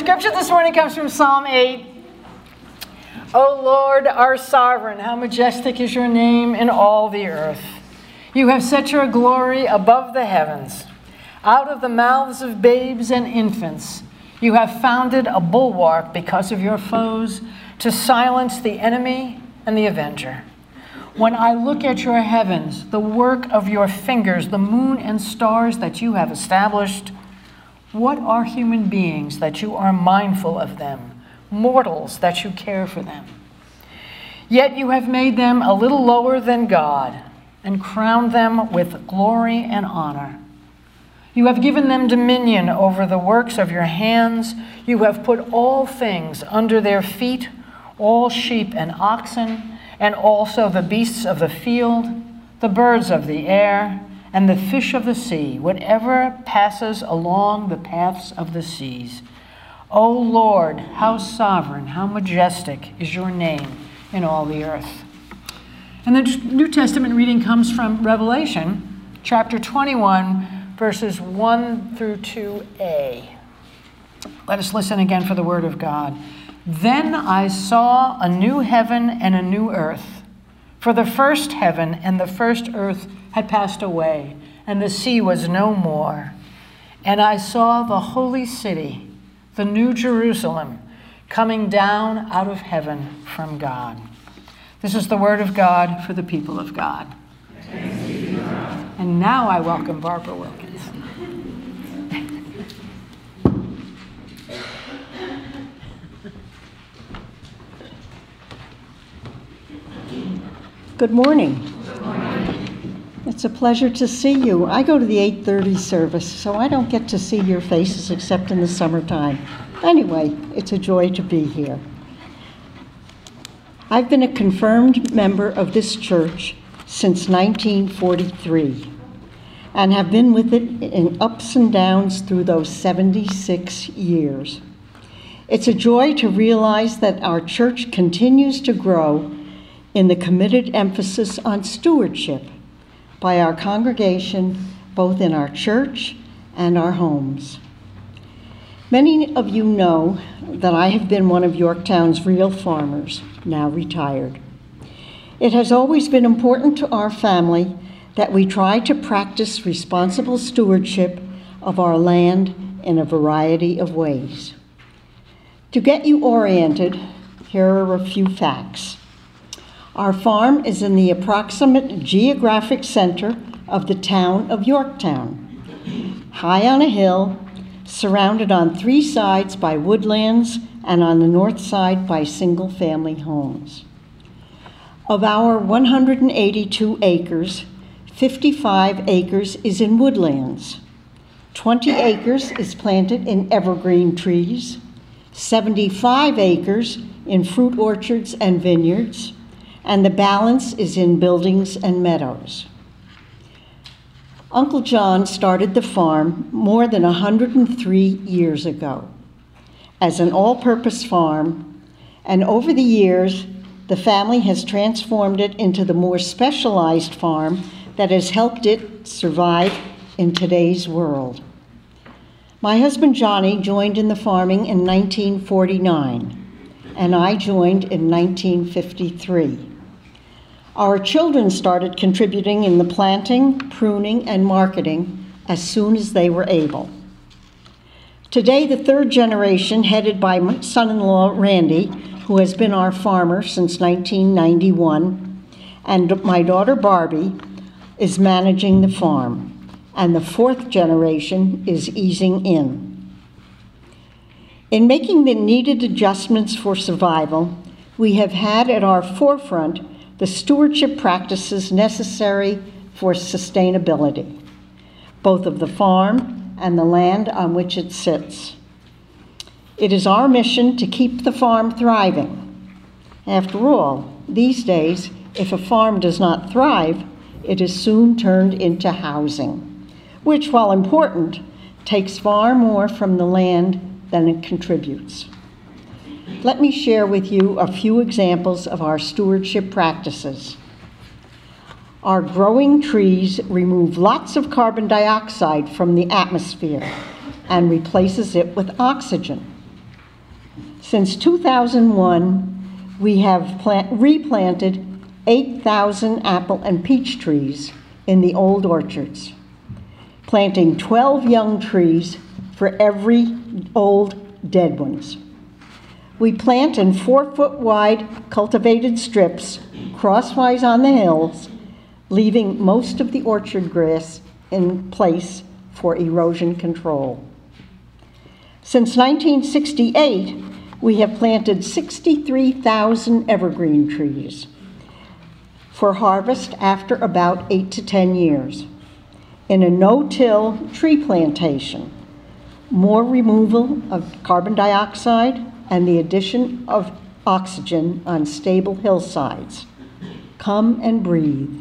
scripture this morning comes from Psalm 8. O Lord, our sovereign, how majestic is your name in all the earth. You have set your glory above the heavens. Out of the mouths of babes and infants, you have founded a bulwark because of your foes, to silence the enemy and the avenger. When I look at your heavens, the work of your fingers, the moon and stars that you have established, what are human beings that you are mindful of them, mortals that you care for them? Yet you have made them a little lower than God and crowned them with glory and honor. You have given them dominion over the works of your hands. You have put all things under their feet, all sheep and oxen, and also the beasts of the field, the birds of the air, and the fish of the sea, whatever passes along the paths of the seas. O Lord, how sovereign, how majestic is your name in all the earth. And the New Testament reading comes from Revelation, chapter 21, verses 1 through 2a. Let us listen again for the word of God. Then I saw a new heaven and a new earth, for the first heaven and the first earth had passed away, and the sea was no more. And I saw the holy city, the new Jerusalem, coming down out of heaven from God. This is the word of God for the people of God. Thanks be to God. And now I welcome Barbara Wilkins. Good morning. It's a pleasure to see you. I go to the 8:30 service, so I don't get to see your faces except in the summertime. Anyway, it's a joy to be here. I've been a confirmed member of this church since 1943 and have been with it in ups and downs through those 76 years. It's a joy to realize that our church continues to grow in the committed emphasis on stewardship by our congregation, both in our church and our homes. Many of you know that I have been one of Yorktown's real farmers, now retired. It has always been important to our family that we try to practice responsible stewardship of our land in a variety of ways. To get you oriented, here are a few facts. Our farm is in the approximate geographic center of the town of Yorktown, high on a hill, surrounded on 3 sides by woodlands and on the north side by single-family homes. Of our 182 acres, 55 acres is in woodlands, 20 acres is planted in evergreen trees, 75 acres in fruit orchards and vineyards, and the balance is in buildings and meadows. Uncle John started the farm more than 103 years ago as an all-purpose farm, and over the years, the family has transformed it into the more specialized farm that has helped it survive in today's world. My husband Johnny joined in the farming in 1949, and I joined in 1953. Our children started contributing in the planting, pruning, and marketing as soon as they were able. Today, the 3rd generation, headed by my son-in-law Randy, who has been our farmer since 1991, and my daughter Barbie, is managing the farm, and the 4th generation is easing in. In making the needed adjustments for survival, we have had at our forefront the stewardship practices necessary for sustainability, both of the farm and the land on which it sits. It is our mission to keep the farm thriving. After all, these days, if a farm does not thrive, it is soon turned into housing, which, while important, takes far more from the land than it contributes. Let me share with you a few examples of our stewardship practices. Our growing trees remove lots of carbon dioxide from the atmosphere and replaces it with oxygen. Since 2001, we have replanted 8,000 apple and peach trees in the old orchards, planting 12 young trees for every old dead ones. We plant in 4-foot wide cultivated strips crosswise on the hills, leaving most of the orchard grass in place for erosion control. Since 1968, we have planted 63,000 evergreen trees for harvest after about 8 to 10 years. In a no-till tree plantation, more removal of carbon dioxide and the addition of oxygen on stable hillsides. Come and breathe.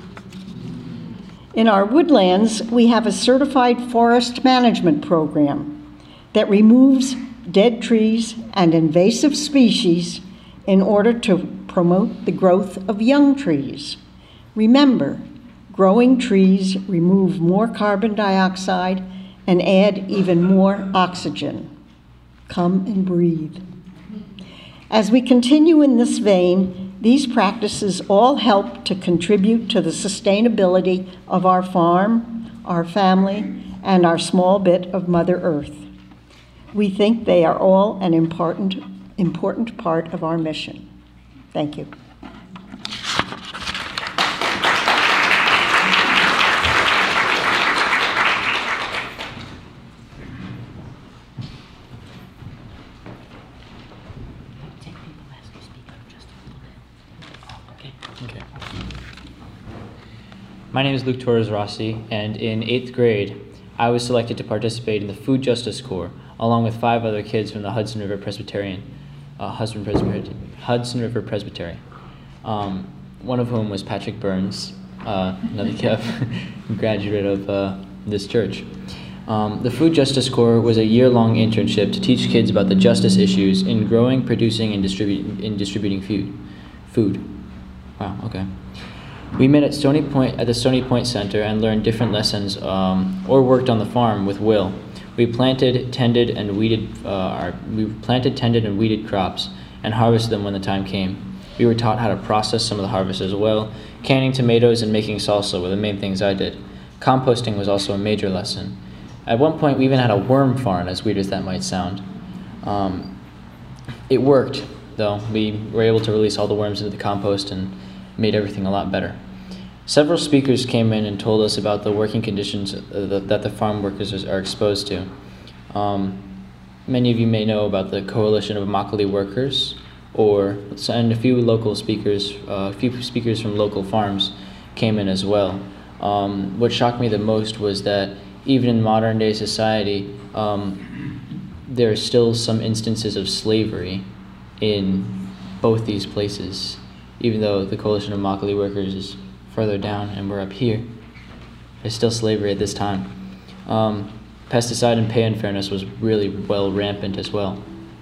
In our woodlands, we have a certified forest management program that removes dead trees and invasive species in order to promote the growth of young trees. Remember, growing trees remove more carbon dioxide and add even more oxygen. Come and breathe. As we continue in this vein, these practices all help to contribute to the sustainability of our farm, our family, and our small bit of Mother Earth. We think they are all an important part of our mission. Thank you. Okay. My name is Luke Torres Rossi, and in 8th grade, I was selected to participate in the Food Justice Corps, along with 5 other kids from the Hudson River Presbytery. One of whom was Patrick Burns, another graduate of this church. The Food Justice Corps was a year-long internship to teach kids about the justice issues in growing, producing, and distributing food. Wow, okay. We met at the Stony Point Center and learned different lessons or worked on the farm with Will. We planted, tended, and weeded crops and harvested them when the time came. We were taught how to process some of the harvest as well, canning tomatoes and making salsa were the main things I did. Composting was also a major lesson. At one point, we even had a worm farm, as weird as that might sound. It worked, though. We were able to release all the worms into the compost and made everything a lot better. Several speakers came in and told us about the working conditions that the farm workers are exposed to. Many of you may know about the Coalition of Immokalee Workers, and a few speakers from local farms came in as well. What shocked me the most was that even in modern day society, there are still some instances of slavery in both these places. Even though the Coalition of Immokalee Workers is further down and we're up here, there's still slavery at this time. Pesticide and pay unfairness was really well rampant as well.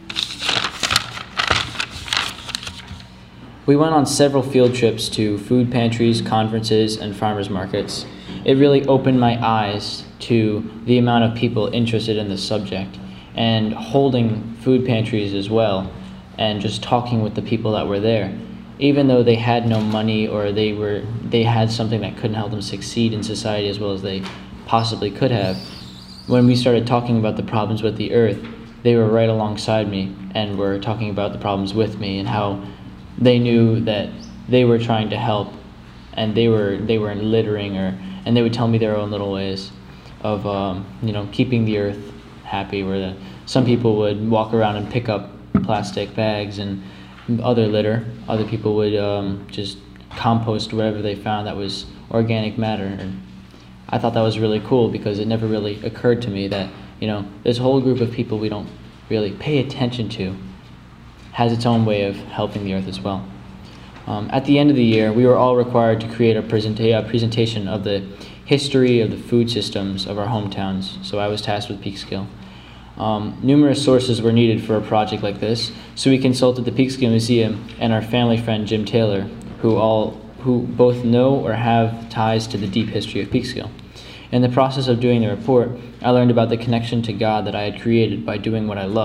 We went on several field trips to food pantries, conferences, and farmers markets. It really opened my eyes to the amount of people interested in the subject, and holding food pantries as well, and just talking with the people that were there. Even though they had no money or they had something that couldn't help them succeed in society as well as they possibly could have, when we started talking about the problems with the earth, they were right alongside me and were talking about the problems with me and how they knew that they were trying to help, and they were littering, and they would tell me their own little ways of keeping the earth happy, where some people would walk around and pick up plastic bags and other litter. Other people would just compost whatever they found that was organic matter. And I thought that was really cool because it never really occurred to me that this whole group of people we don't really pay attention to has its own way of helping the earth as well. At the end of the year, we were all required to create a presentation of the history of the food systems of our hometowns, so I was tasked with Peekskill. Numerous sources were needed for a project like this, so we consulted the Peekskill Museum and our family friend Jim Taylor, who both know or have ties to the deep history of Peekskill. In the process of doing the report, I learned about the connection to God that I had created by doing what I loved,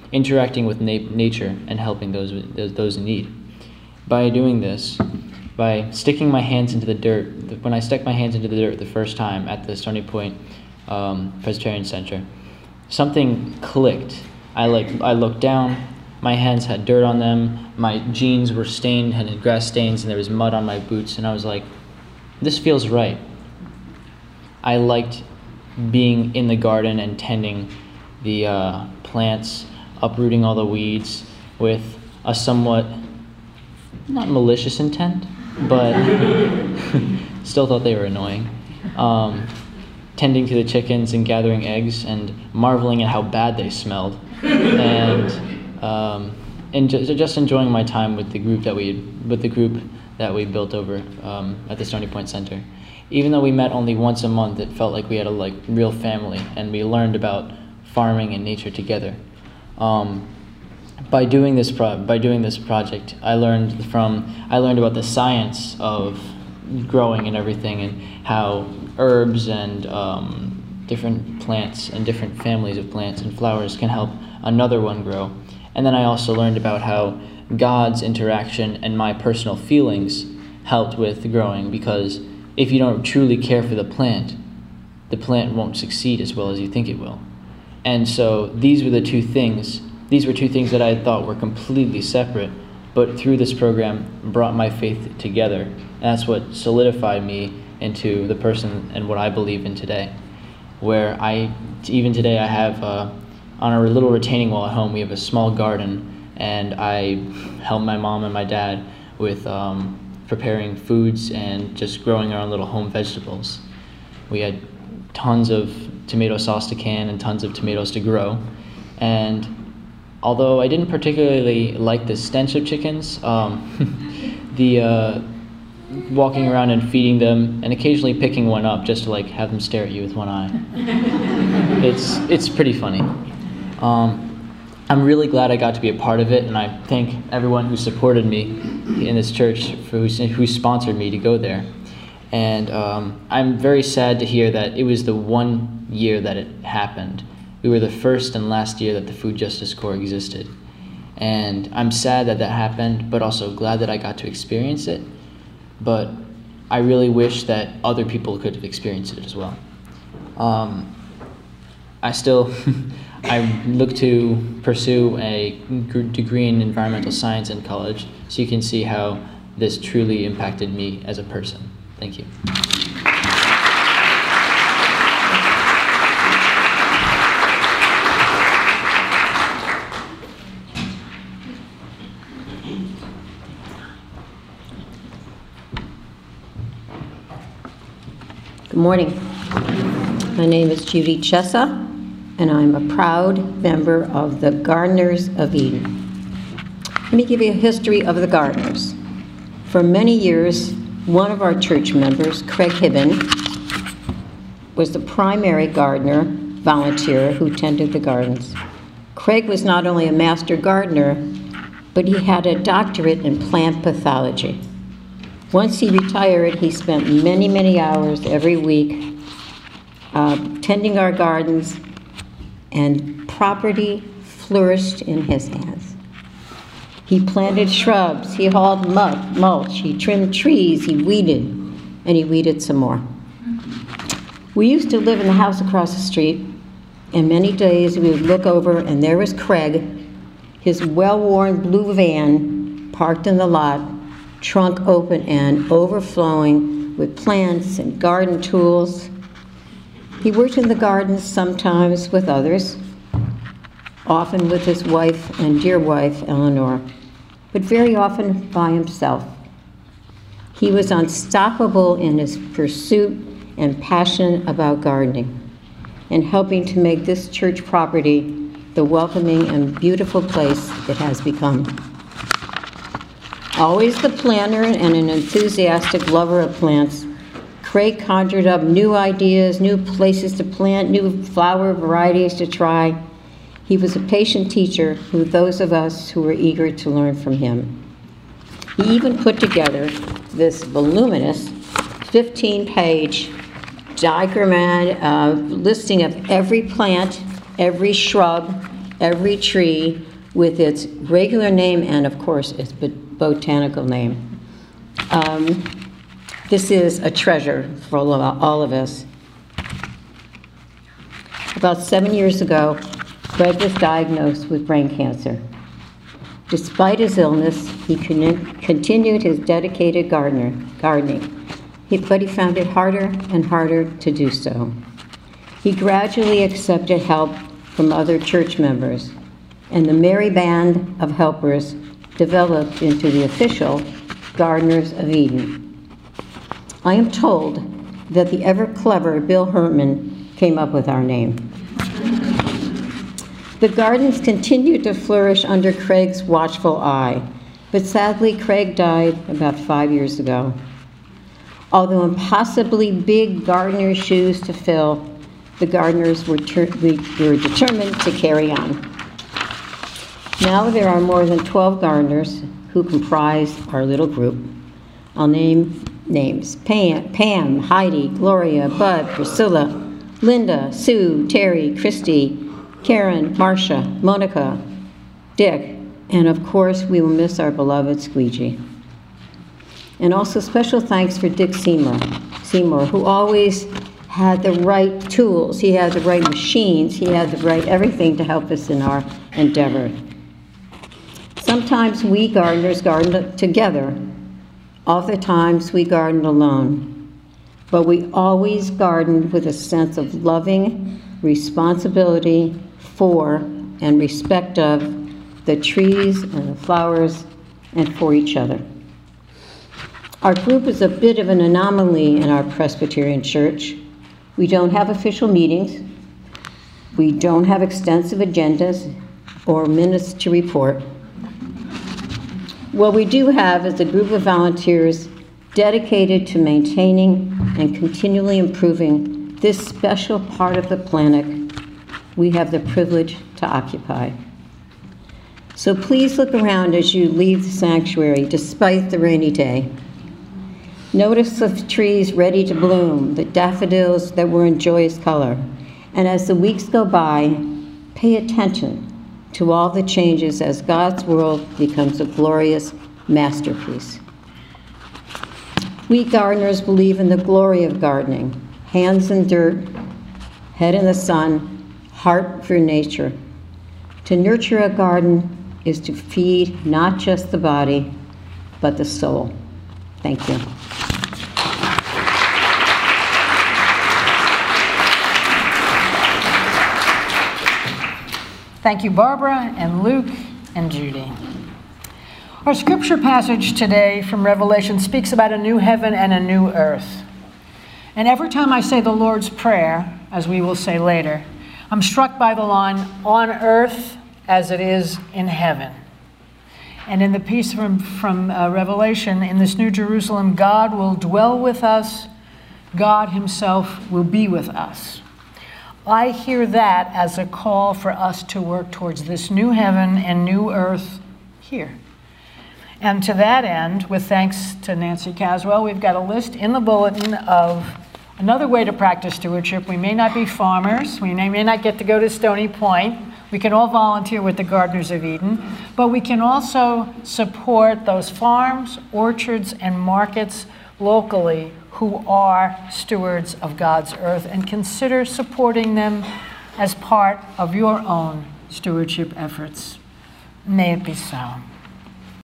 interacting with nature and helping those in need. By doing this, by sticking my hands into the dirt, when I stuck my hands into the dirt the first time at the Stony Point Presbyterian Center, something clicked. I looked down, my hands had dirt on them, my jeans were stained, had grass stains, and there was mud on my boots, and I was like, this feels right. I liked being in the garden and tending the plants, uprooting all the weeds with a somewhat, not malicious intent, but still thought they were annoying. Tending to the chickens and gathering eggs and marveling at how bad they smelled, and just enjoying my time with the group that we built over at the Stony Point Center. Even though we met only once a month, it felt like we had a real family, and we learned about farming and nature together. By doing this project, I learned about the science of growing and everything, and how herbs and different plants and different families of plants and flowers can help another one grow. And then I also learned about how God's interaction and my personal feelings helped with growing, because if you don't truly care for the plant won't succeed as well as you think it will. And so these were two things that I thought were completely separate, but through this program brought my faith together. And that's what solidified me into the person and what I believe in today. Where even today I have, on our little retaining wall at home, we have a small garden, and I help my mom and my dad with preparing foods and just growing our own little home vegetables. We had tons of tomato sauce to can and tons of tomatoes to grow. And although I didn't particularly like the stench of chickens, the walking around and feeding them and occasionally picking one up just to have them stare at you with one eye, it's pretty funny. I'm really glad I got to be a part of it, and I thank everyone who supported me in this church, who sponsored me to go there. And I'm very sad to hear that it was the one year that it happened. We were the first and last year that the Food Justice Corps existed. And I'm sad that happened, but also glad that I got to experience it. But I really wish that other people could have experienced it as well. I look to pursue a degree in environmental science in college, so you can see how this truly impacted me as a person. Thank you. Good morning. My name is Judy Chessa, and I'm a proud member of the Gardeners of Eden. Let me give you a history of the Gardeners. For many years, one of our church members, Craig Hibben, was the primary gardener volunteer who tended the gardens. Craig was not only a master gardener, but he had a doctorate in plant pathology. Once he retired, he spent many, many hours every week tending our gardens, and property flourished in his hands. He planted shrubs, he hauled mulch, he trimmed trees, he weeded, and he weeded some more. We used to live in the house across the street, and many days we would look over, and there was Craig, his well-worn blue van parked in the lot, trunk open and overflowing with plants and garden tools. He worked in the gardens sometimes with others, often with his wife and dear wife, Eleanor, but very often by himself. He was unstoppable in his pursuit and passion about gardening and helping to make this church property the welcoming and beautiful place it has become. Always the planner and an enthusiastic lover of plants, Craig conjured up new ideas, new places to plant, new flower varieties to try. He was a patient teacher who those of us who were eager to learn from him. He even put together this voluminous 15-page diagrammatic listing of every plant, every shrub, every tree with its regular name and, of course, its botanical name. This is a treasure for all of us. About 7 years ago, Fred was diagnosed with brain cancer. Despite his illness, he continued his dedicated gardening, but he found it harder and harder to do so. He gradually accepted help from other church members, and the merry band of helpers developed into the official Gardeners of Eden. I am told that the ever-clever Bill Herman came up with our name. The gardens continued to flourish under Craig's watchful eye, but sadly Craig died about 5 years ago. Although impossibly big gardener's shoes to fill, the gardeners were determined to carry on. Now there are more than 12 gardeners who comprise our little group. I'll name names: Pam, Heidi, Gloria, Bud, Priscilla, Linda, Sue, Terry, Christy, Karen, Marcia, Monica, Dick, and of course we will miss our beloved Squeegee. And also special thanks for Dick Seymour, who always had the right tools, he had the right machines, he had the right everything to help us in our endeavor. Sometimes we gardeners garden together. Other times we garden alone. But we always garden with a sense of loving responsibility for and respect of the trees and the flowers and for each other. Our group is a bit of an anomaly in our Presbyterian church. We don't have official meetings. We don't have extensive agendas or minutes to report. What we do have is a group of volunteers dedicated to maintaining and continually improving this special part of the planet we have the privilege to occupy. So please look around as you leave the sanctuary despite the rainy day. Notice the trees ready to bloom, the daffodils that were in joyous color. And as the weeks go by, pay attention to all the changes as God's world becomes a glorious masterpiece. We gardeners believe in the glory of gardening: hands in dirt, head in the sun, heart for nature. To nurture a garden is to feed not just the body, but the soul. Thank you. Thank you, Barbara and Luke and Judy. Our scripture passage today from Revelation speaks about a new heaven and a new earth. And every time I say the Lord's Prayer, as we will say later, I'm struck by the line, on earth as it is in heaven. And in the piece from Revelation, in this New Jerusalem, God will dwell with us. God himself will be with us. I hear that as a call for us to work towards this new heaven and new earth here. And to that end, with thanks to Nancy Caswell, we've got a list in the bulletin of another way to practice stewardship. We may not be farmers. We may not get to go to Stony Point. We can all volunteer with the Gardeners of Eden. But we can also support those farms, orchards, and markets locally who are stewards of God's earth, and consider supporting them as part of your own stewardship efforts. May it be so.